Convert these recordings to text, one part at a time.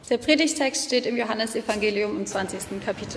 Der Predigtext steht im Johannesevangelium im 20. Kapitel.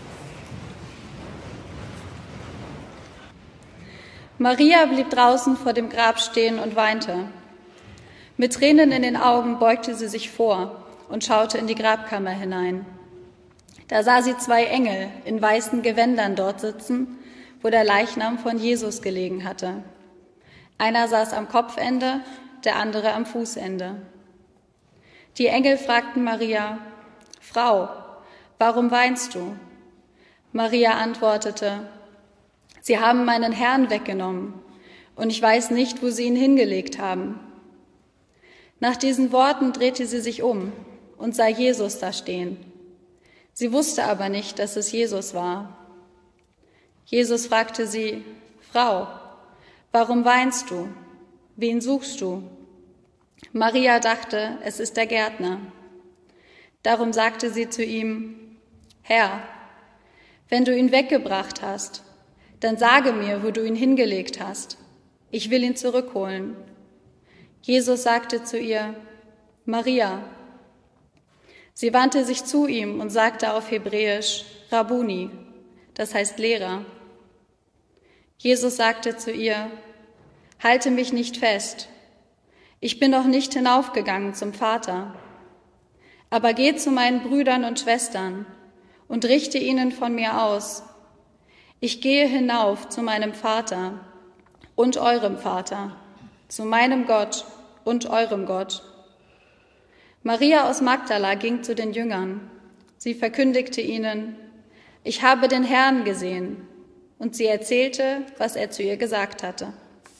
Maria blieb draußen vor dem Grab stehen und weinte. Mit Tränen in den Augen beugte sie sich vor und schaute in die Grabkammer hinein. Da sah sie 2 Engel in weißen Gewändern dort sitzen, wo der Leichnam von Jesus gelegen hatte. Einer saß am Kopfende, der andere am Fußende. Die Engel fragten Maria: Frau, warum weinst du? Maria antwortete: Sie haben meinen Herrn weggenommen, und ich weiß nicht, wo sie ihn hingelegt haben. Nach diesen Worten drehte sie sich um und sah Jesus da stehen. Sie wusste aber nicht, dass es Jesus war. Jesus fragte sie: Frau, warum weinst du? Wen suchst du? Maria dachte, es ist der Gärtner. Darum sagte sie zu ihm: Herr, wenn du ihn weggebracht hast, dann sage mir, wo du ihn hingelegt hast. Ich will ihn zurückholen. Jesus sagte zu ihr: Maria. Sie wandte sich zu ihm und sagte auf Hebräisch: Rabbuni, das heißt Lehrer. Jesus sagte zu ihr: Halte mich nicht fest. Ich bin noch nicht hinaufgegangen zum Vater. Aber geh zu meinen Brüdern und Schwestern und richte ihnen von mir aus: Ich gehe hinauf zu meinem Vater und eurem Vater, zu meinem Gott und eurem Gott. Maria aus Magdala ging zu den Jüngern. Sie verkündigte ihnen: Ich habe den Herrn gesehen. Und sie erzählte, was er zu ihr gesagt hatte.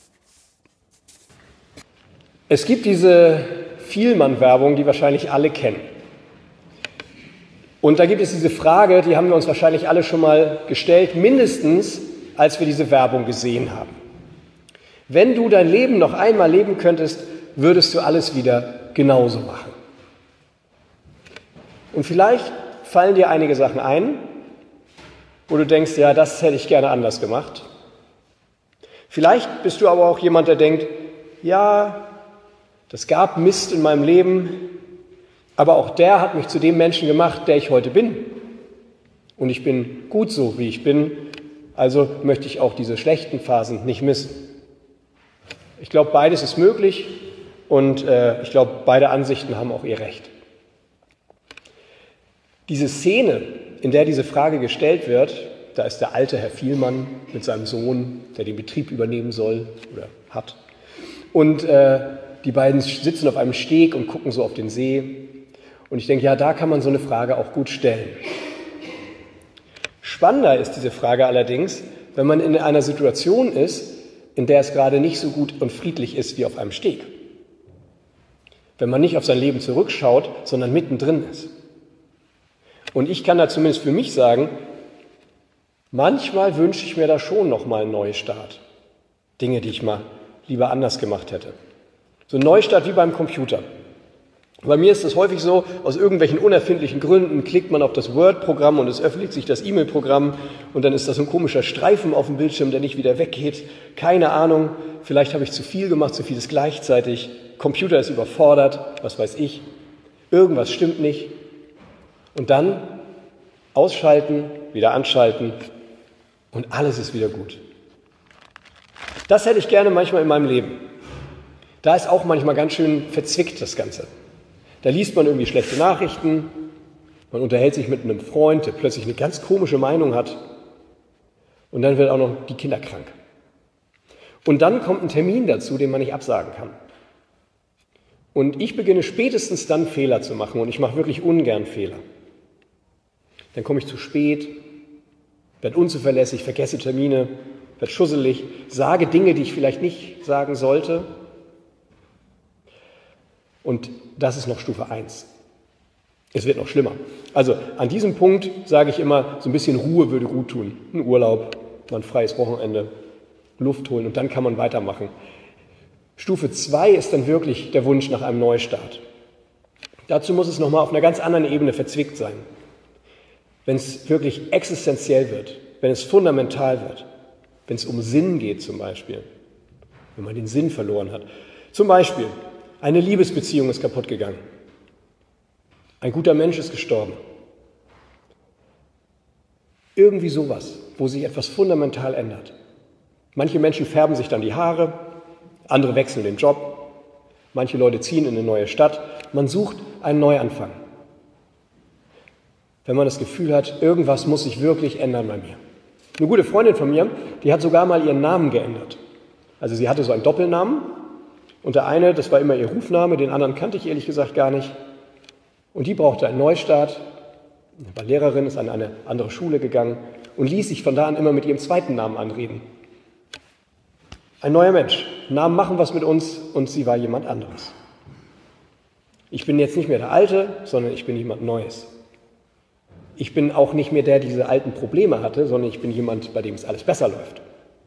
Es gibt diese Vielmann-Werbung, die wahrscheinlich alle kennen. Und da gibt es diese Frage, die haben wir uns wahrscheinlich alle schon mal gestellt, mindestens als wir diese Werbung gesehen haben. Wenn du dein Leben noch einmal leben könntest, würdest du alles wieder genauso machen. Und vielleicht fallen dir einige Sachen ein, wo du denkst, ja, das hätte ich gerne anders gemacht. Vielleicht bist du aber auch jemand, der denkt, ja, das gab Mist in meinem Leben, aber auch der hat mich zu dem Menschen gemacht, der ich heute bin. Und ich bin gut so, wie ich bin, also möchte ich auch diese schlechten Phasen nicht missen. Ich glaube, beides ist möglich und ich glaube, beide Ansichten haben auch ihr Recht. Diese Szene, in der diese Frage gestellt wird, da ist der alte Herr Vielmann mit seinem Sohn, der den Betrieb übernehmen soll oder hat. Und die beiden sitzen auf einem Steg und gucken so auf den See. Und ich denke, ja, da kann man so eine Frage auch gut stellen. Spannender ist diese Frage allerdings, wenn man in einer Situation ist, in der es gerade nicht so gut und friedlich ist wie auf einem Steg. Wenn man nicht auf sein Leben zurückschaut, sondern mittendrin ist. Und ich kann da zumindest für mich sagen, manchmal wünsche ich mir da schon nochmal einen Neustart. Dinge, die ich mal lieber anders gemacht hätte. So ein Neustart wie beim Computer. Bei mir ist es häufig so, aus irgendwelchen unerfindlichen Gründen klickt man auf das Word-Programm und es öffnet sich das E-Mail-Programm und dann ist da so ein komischer Streifen auf dem Bildschirm, der nicht wieder weggeht. Keine Ahnung, vielleicht habe ich zu viel gemacht, zu vieles gleichzeitig. Computer ist überfordert, was weiß ich. Irgendwas stimmt nicht. Und dann ausschalten, wieder anschalten und alles ist wieder gut. Das hätte ich gerne manchmal in meinem Leben. Da ist auch manchmal ganz schön verzwickt das Ganze. Da liest man irgendwie schlechte Nachrichten, man unterhält sich mit einem Freund, der plötzlich eine ganz komische Meinung hat und dann wird auch noch die Kinder krank. Und dann kommt ein Termin dazu, den man nicht absagen kann. Und ich beginne spätestens dann Fehler zu machen und ich mache wirklich ungern Fehler. Dann komme ich zu spät, werde unzuverlässig, vergesse Termine, werde schusselig, sage Dinge, die ich vielleicht nicht sagen sollte. Und das ist noch Stufe 1. Es wird noch schlimmer. Also an diesem Punkt sage ich immer, so ein bisschen Ruhe würde gut tun. Ein Urlaub, mal ein freies Wochenende, Luft holen und dann kann man weitermachen. Stufe 2 ist dann wirklich der Wunsch nach einem Neustart. Dazu muss es nochmal auf einer ganz anderen Ebene verzwickt sein. Wenn es wirklich existenziell wird, wenn es fundamental wird, wenn es um Sinn geht zum Beispiel, wenn man den Sinn verloren hat. Zum Beispiel, eine Liebesbeziehung ist kaputt gegangen. Ein guter Mensch ist gestorben. Irgendwie sowas, wo sich etwas fundamental ändert. Manche Menschen färben sich dann die Haare, andere wechseln den Job, manche Leute ziehen in eine neue Stadt. Man sucht einen Neuanfang. Wenn man das Gefühl hat, irgendwas muss sich wirklich ändern bei mir. Eine gute Freundin von mir, die hat sogar mal ihren Namen geändert. Also sie hatte so einen Doppelnamen und der eine, das war immer ihr Rufname, den anderen kannte ich ehrlich gesagt gar nicht. Und die brauchte einen Neustart, war Lehrerin, ist an eine andere Schule gegangen und ließ sich von da an immer mit ihrem zweiten Namen anreden. Ein neuer Mensch. Namen machen was mit uns und sie war jemand anderes. Ich bin jetzt nicht mehr der Alte, sondern ich bin jemand Neues. Ich bin auch nicht mehr der diese alten Probleme hatte, sondern ich bin jemand, bei dem es alles besser läuft.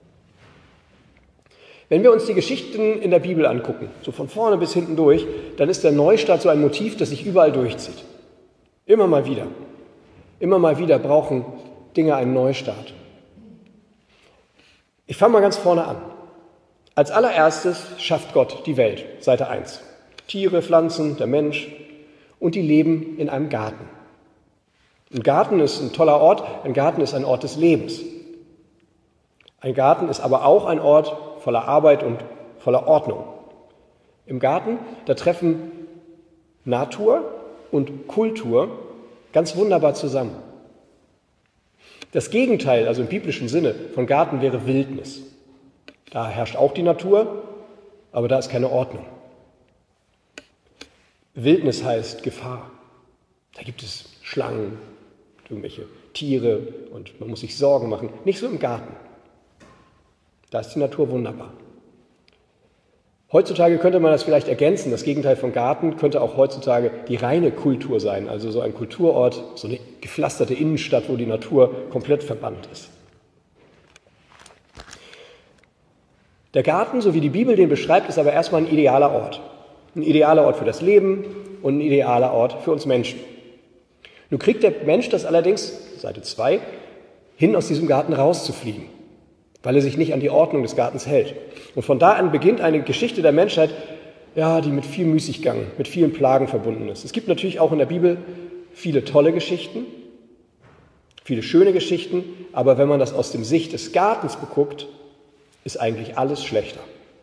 Wenn wir uns die Geschichten in der Bibel angucken, so von vorne bis hinten durch, dann ist der Neustart so ein Motiv, das sich überall durchzieht. Immer mal wieder. Immer mal wieder brauchen Dinge einen Neustart. Ich fange mal ganz vorne an. Als allererstes schafft Gott die Welt, Seite 1. Tiere, Pflanzen, der Mensch und die leben in einem Garten. Ein Garten ist ein toller Ort, ein Garten ist ein Ort des Lebens. Ein Garten ist aber auch ein Ort voller Arbeit und voller Ordnung. Im Garten, da treffen Natur und Kultur ganz wunderbar zusammen. Das Gegenteil, also im biblischen Sinne, von Garten wäre Wildnis. Da herrscht auch die Natur, aber da ist keine Ordnung. Wildnis heißt Gefahr. Da gibt es Schlangen, irgendwelche Tiere und man muss sich Sorgen machen. Nicht so im Garten. Da ist die Natur wunderbar. Heutzutage könnte man das vielleicht ergänzen. Das Gegenteil von Garten könnte auch heutzutage die reine Kultur sein. Also so ein Kulturort, so eine gepflasterte Innenstadt, wo die Natur komplett verbannt ist. Der Garten, so wie die Bibel den beschreibt, ist aber erstmal ein idealer Ort. Ein idealer Ort für das Leben und ein idealer Ort für uns Menschen. Nun kriegt der Mensch das allerdings, Seite 2, hin, aus diesem Garten rauszufliegen, weil er sich nicht an die Ordnung des Gartens hält. Und von da an beginnt eine Geschichte der Menschheit, ja, die mit viel Müßiggang, mit vielen Plagen verbunden ist. Es gibt natürlich auch in der Bibel viele tolle Geschichten, viele schöne Geschichten, aber wenn man das aus dem Sicht des Gartens beguckt, ist eigentlich alles schlechter.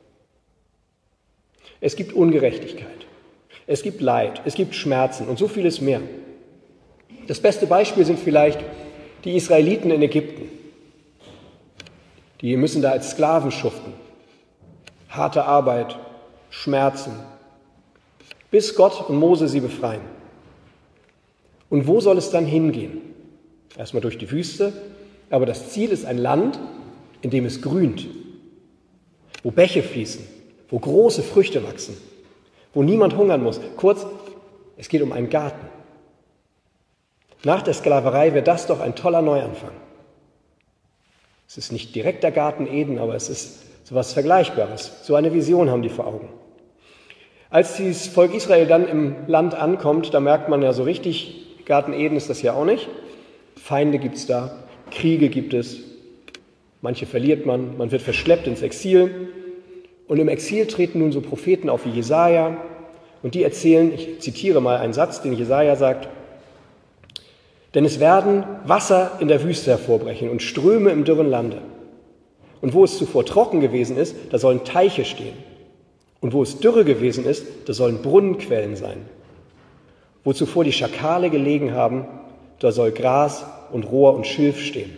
Es gibt Ungerechtigkeit, es gibt Leid, es gibt Schmerzen und so vieles mehr. Das beste Beispiel sind vielleicht die Israeliten in Ägypten. Die müssen da als Sklaven schuften. Harte Arbeit, Schmerzen, bis Gott und Mose sie befreien. Und wo soll es dann hingehen? Erstmal durch die Wüste, aber das Ziel ist ein Land, in dem es grünt, wo Bäche fließen, wo große Früchte wachsen, wo niemand hungern muss. Kurz, es geht um einen Garten. Nach der Sklaverei wäre das doch ein toller Neuanfang. Es ist nicht direkt der Garten Eden, aber es ist so etwas Vergleichbares. So eine Vision haben die vor Augen. Als das Volk Israel dann im Land ankommt, da merkt man ja so richtig, Garten Eden ist das ja auch nicht. Feinde gibt es da, Kriege gibt es, manche verliert man wird verschleppt ins Exil. Und im Exil treten nun so Propheten auf wie Jesaja und die erzählen, ich zitiere mal einen Satz, den Jesaja sagt, denn es werden Wasser in der Wüste hervorbrechen und Ströme im dürren Lande. Und wo es zuvor trocken gewesen ist, da sollen Teiche stehen. Und wo es dürre gewesen ist, da sollen Brunnenquellen sein. Wo zuvor die Schakale gelegen haben, da soll Gras und Rohr und Schilf stehen.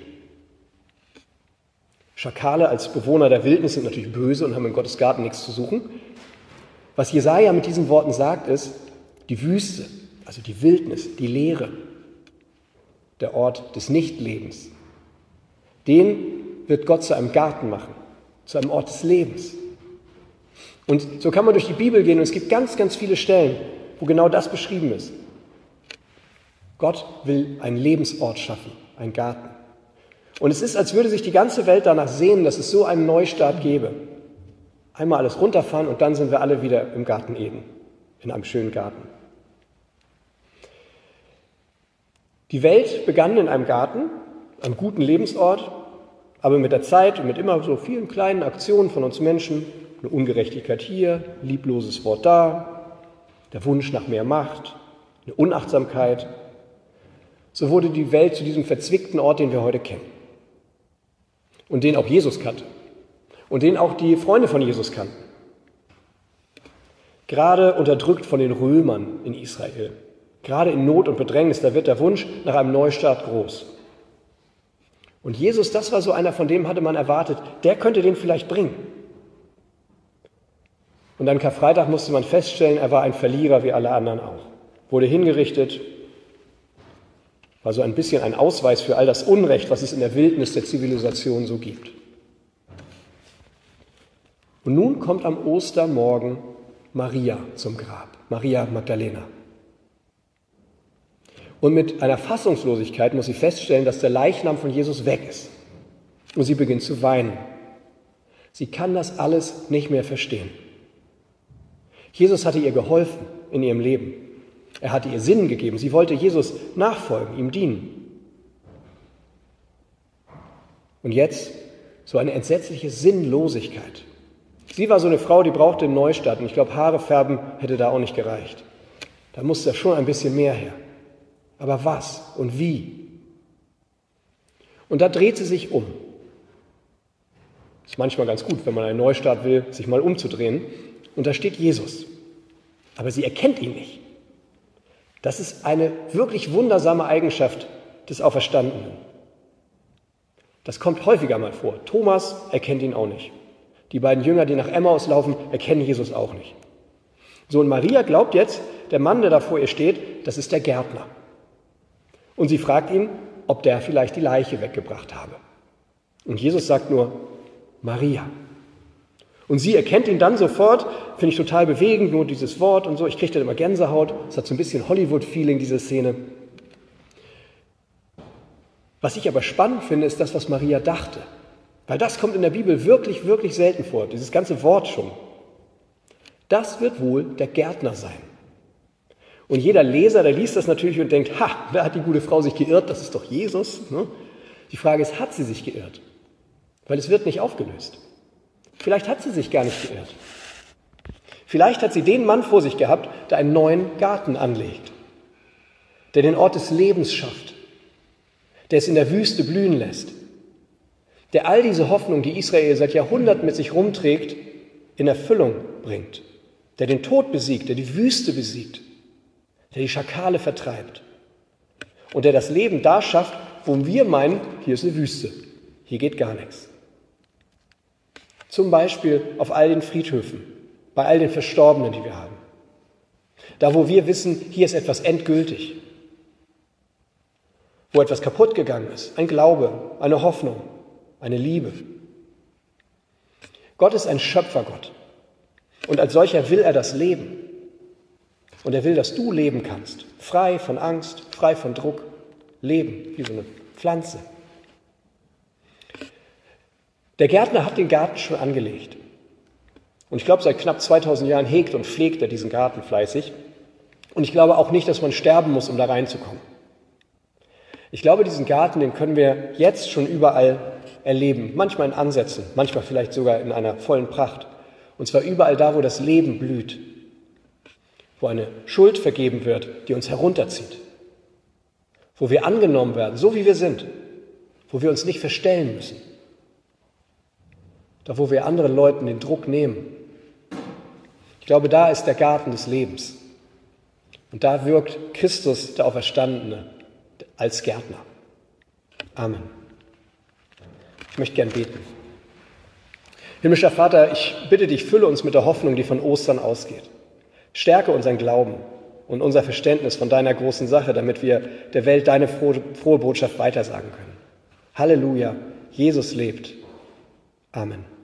Schakale als Bewohner der Wildnis sind natürlich böse und haben in Gottes Garten nichts zu suchen. Was Jesaja mit diesen Worten sagt, ist, die Wüste, also die Wildnis, die Leere, der Ort des Nichtlebens, den wird Gott zu einem Garten machen, zu einem Ort des Lebens. Und so kann man durch die Bibel gehen und es gibt ganz, ganz viele Stellen, wo genau das beschrieben ist. Gott will einen Lebensort schaffen, einen Garten. Und es ist, als würde sich die ganze Welt danach sehnen, dass es so einen Neustart gäbe. Einmal alles runterfahren und dann sind wir alle wieder im Garten Eden, in einem schönen Garten. Die Welt begann in einem Garten, einem guten Lebensort, aber mit der Zeit und mit immer so vielen kleinen Aktionen von uns Menschen, eine Ungerechtigkeit hier, liebloses Wort da, der Wunsch nach mehr Macht, eine Unachtsamkeit. So wurde die Welt zu diesem verzwickten Ort, den wir heute kennen. Und den auch Jesus kannte. Und den auch die Freunde von Jesus kannten. Gerade unterdrückt von den Römern in Israel. Gerade in Not und Bedrängnis, da wird der Wunsch nach einem Neustart groß. Und Jesus, das war so einer, von dem hatte man erwartet, der könnte den vielleicht bringen. Und an Karfreitag musste man feststellen, er war ein Verlierer wie alle anderen auch. Wurde hingerichtet, war so ein bisschen ein Ausweis für all das Unrecht, was es in der Wildnis der Zivilisation so gibt. Und nun kommt am Ostermorgen Maria zum Grab, Maria Magdalena. Und mit einer Fassungslosigkeit muss sie feststellen, dass der Leichnam von Jesus weg ist. Und sie beginnt zu weinen. Sie kann das alles nicht mehr verstehen. Jesus hatte ihr geholfen in ihrem Leben. Er hatte ihr Sinn gegeben. Sie wollte Jesus nachfolgen, ihm dienen. Und jetzt so eine entsetzliche Sinnlosigkeit. Sie war so eine Frau, die brauchte einen Neustart. Und ich glaube, Haare färben hätte da auch nicht gereicht. Da musste schon ein bisschen mehr her. Aber was und wie? Und da dreht sie sich um. Ist manchmal ganz gut, wenn man einen Neustart will, sich mal umzudrehen. Und da steht Jesus. Aber sie erkennt ihn nicht. Das ist eine wirklich wundersame Eigenschaft des Auferstandenen. Das kommt häufiger mal vor. Thomas erkennt ihn auch nicht. Die beiden Jünger, die nach Emmaus laufen, erkennen Jesus auch nicht. So, und Maria glaubt jetzt, der Mann, der da vor ihr steht, das ist der Gärtner. Und sie fragt ihn, ob der vielleicht die Leiche weggebracht habe. Und Jesus sagt nur, Maria. Und sie erkennt ihn dann sofort, finde ich total bewegend, nur dieses Wort und so. Ich kriege dann immer Gänsehaut. Es hat so ein bisschen Hollywood-Feeling, diese Szene. Was ich aber spannend finde, ist das, was Maria dachte. Weil das kommt in der Bibel wirklich, wirklich selten vor. Dieses ganze Wort schon. Das wird wohl der Gärtner sein. Und jeder Leser, der liest das natürlich und denkt, da hat die gute Frau sich geirrt, das ist doch Jesus. Ne? Die Frage ist, hat sie sich geirrt? Weil es wird nicht aufgelöst. Vielleicht hat sie sich gar nicht geirrt. Vielleicht hat sie den Mann vor sich gehabt, der einen neuen Garten anlegt, der den Ort des Lebens schafft, der es in der Wüste blühen lässt, der all diese Hoffnung, die Israel seit Jahrhunderten mit sich rumträgt, in Erfüllung bringt, der den Tod besiegt, der die Wüste besiegt, der die Schakale vertreibt und der das Leben da schafft, wo wir meinen, hier ist eine Wüste, hier geht gar nichts. Zum Beispiel auf all den Friedhöfen, bei all den Verstorbenen, die wir haben. Da, wo wir wissen, hier ist etwas endgültig, wo etwas kaputt gegangen ist, ein Glaube, eine Hoffnung, eine Liebe. Gott ist ein Schöpfergott und als solcher will er das Leben. Und er will, dass du leben kannst, frei von Angst, frei von Druck, leben wie so eine Pflanze. Der Gärtner hat den Garten schon angelegt. Und ich glaube, seit knapp 2000 Jahren hegt und pflegt er diesen Garten fleißig. Und ich glaube auch nicht, dass man sterben muss, um da reinzukommen. Ich glaube, diesen Garten, den können wir jetzt schon überall erleben. Manchmal in Ansätzen, manchmal vielleicht sogar in einer vollen Pracht. Und zwar überall da, wo das Leben blüht. Wo eine Schuld vergeben wird, die uns herunterzieht. Wo wir angenommen werden, so wie wir sind. Wo wir uns nicht verstellen müssen. Da, wo wir anderen Leuten den Druck nehmen. Ich glaube, da ist der Garten des Lebens. Und da wirkt Christus, der Auferstandene, als Gärtner. Amen. Ich möchte gern beten. Himmlischer Vater, ich bitte dich, fülle uns mit der Hoffnung, die von Ostern ausgeht. Stärke unseren Glauben und unser Verständnis von deiner großen Sache, damit wir der Welt deine frohe Botschaft weitersagen können. Halleluja, Jesus lebt. Amen.